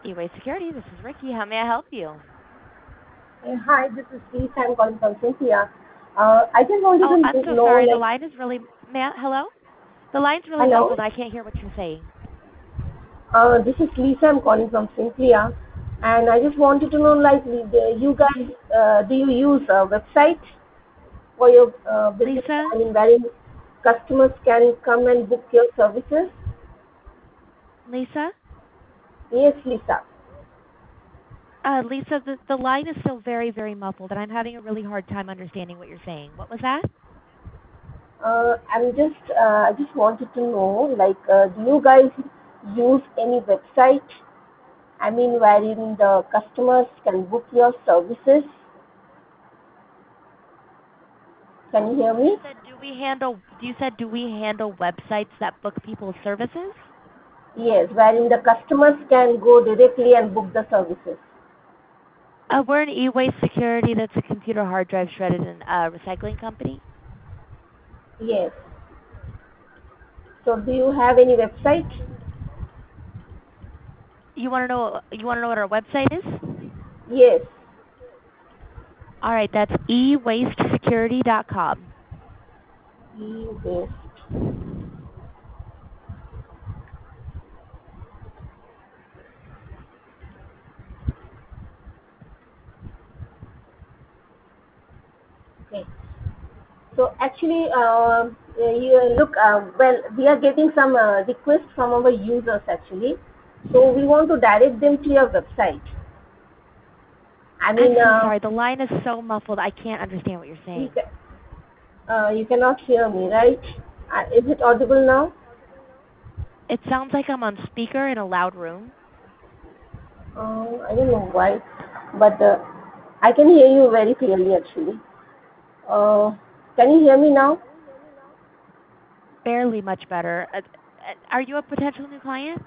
E-Way Security. This is Ricky. How may I help you? Hi, this is Lisa. I'm calling from Cynthia. I just wanted Oh, I'm to so know, sorry. The like, line is really, hello? The line's really hello. muffled. I can't hear what you're saying. This is Lisa. I'm calling from Cynthia, and I just wanted to know, like, you guys, do you use a website for your business? Lisa? I mean, wherein customers can come and book your services? Lisa? Yes, Lisa. Lisa, the line is still very, very muffled, and I'm having a really hard time understanding what you're saying. What was that? I just wanted to know, like, do you guys use any website? I mean, wherein the customers can book your services. Can you hear You me? said, do we handle websites that book people's services? Yes, wherein the customers can go directly and book the services. We're an E-Way Security. That's a computer hard drive shredded and recycling company. Yes. So, do you have any website? You want to know what our website is? Yes. All right, that's ewastesecurity.com. Yes. Okay. So, actually, you look. Well, we are getting some requests from our users actually. So, we want to direct them to your website. I I'm mean, so sorry. The line is so muffled. I can't understand what you're you, saying. you cannot hear me, right? Is it audible now? It sounds like I'm on speaker in a loud room. I don't know why, but I can hear you very clearly actually. Uh, can you hear me now? Barely much better. Are you a potential new client?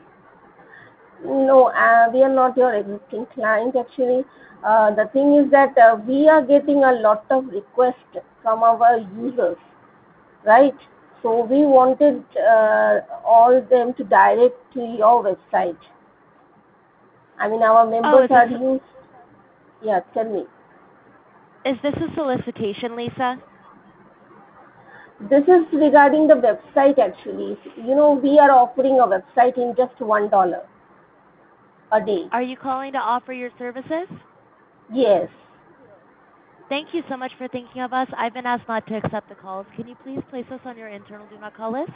No, we are not your existing client actually. The thing is that we are getting a lot of requests from our users, right? So we wanted all them to direct to your website. I mean, our Oh, members are used. Yeah, tell me. is this a solicitation, Lisa? This is regarding the website actually. You know, we are offering a website in just $1 a day. Are you calling to offer your services? Yes. Thank you so much for thinking of us. I've been asked not to accept the calls. Can you please place us on your internal do not call list?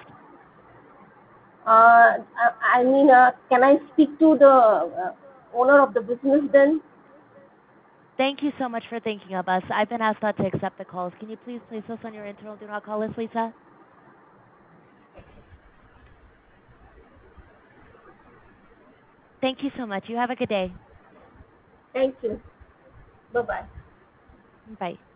Can I speak to the owner of the business then? Thank you so much for thinking of us. I've been asked not to accept the calls. Can you please place us on your internal do not call list, Lisa? Thank you so much. You have a good day. Thank you. Bye bye. Bye.